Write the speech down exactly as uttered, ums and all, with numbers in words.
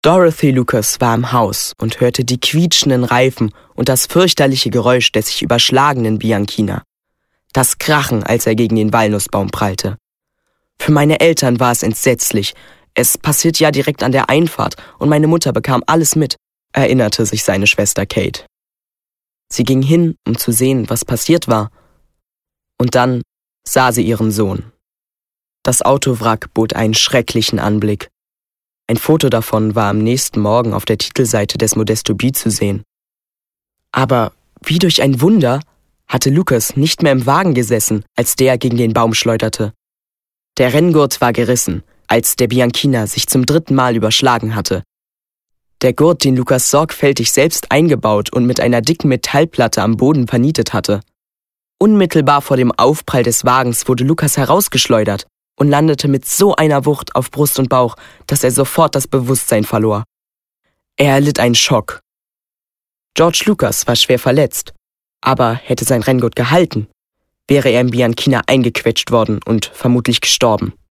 Dorothy Lucas war im Haus und hörte die quietschenden Reifen und das fürchterliche Geräusch des sich überschlagenden Bianchina. Das Krachen, als er gegen den Walnussbaum prallte. Für meine Eltern war es entsetzlich. Es passierte ja direkt an der Einfahrt und meine Mutter bekam alles mit, erinnerte sich seine Schwester Kate. Sie ging hin, um zu sehen, was passiert war. Und dann sah sie ihren Sohn. Das Autowrack bot einen schrecklichen Anblick. Ein Foto davon war am nächsten Morgen auf der Titelseite des Modesto Bee zu sehen. Aber wie durch ein Wunder hatte Lucas nicht mehr im Wagen gesessen, als der gegen den Baum schleuderte. Der Renngurt war gerissen, als der Bianchina sich zum dritten Mal überschlagen hatte. Der Gurt, den Lucas sorgfältig selbst eingebaut und mit einer dicken Metallplatte am Boden vernietet hatte. Unmittelbar vor dem Aufprall des Wagens wurde Lucas herausgeschleudert und landete mit so einer Wucht auf Brust und Bauch, dass er sofort das Bewusstsein verlor. Er erlitt einen Schock. George Lucas war schwer verletzt, aber hätte sein Renngurt gehalten, wäre er im Bianchina eingequetscht worden und vermutlich gestorben.